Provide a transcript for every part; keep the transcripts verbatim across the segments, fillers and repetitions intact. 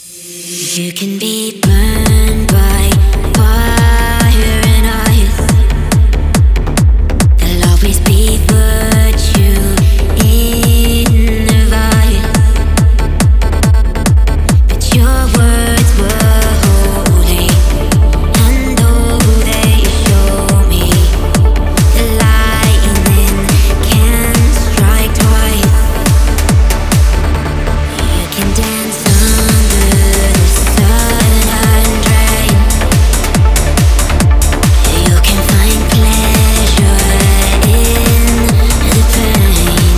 You can be burned by fire and ice. There'll always be virtue in the vice. But your words were holy, and oh, they show me the lightning can strike twice. You can dance under the sun and rain. You can find pleasure in the pain.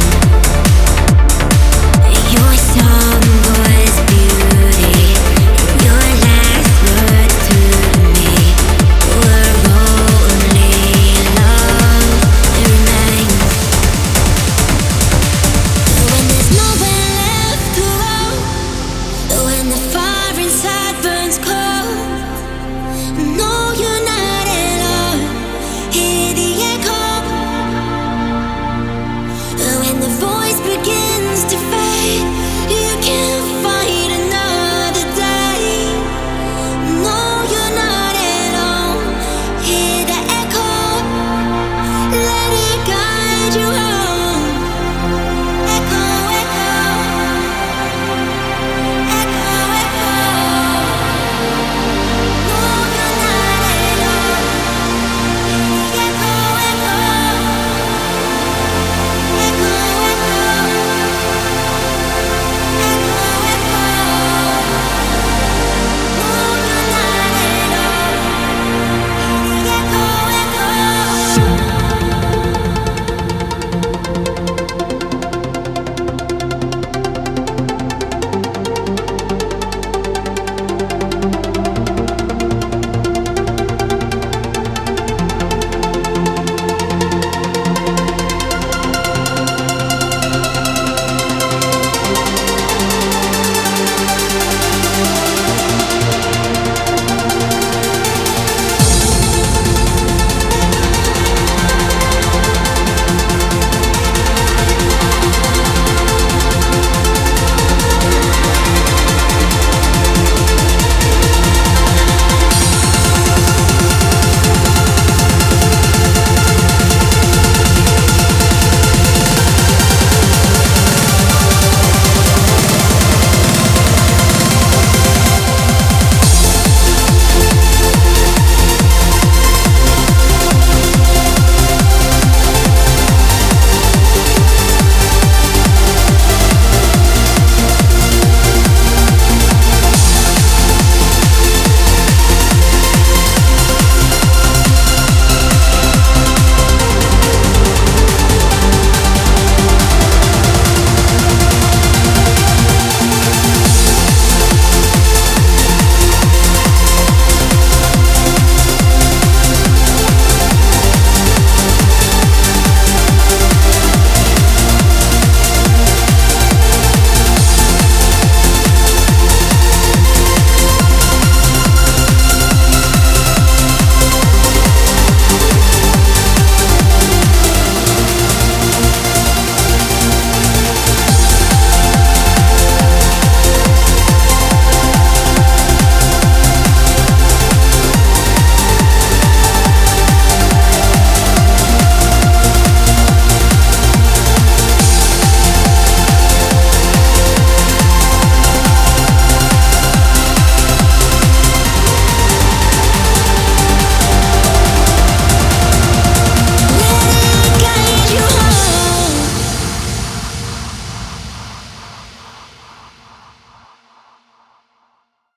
Your song was beauty, and your last words to me were only love remains. When there's nowhere left to go, when the fire inside burns cold, no, you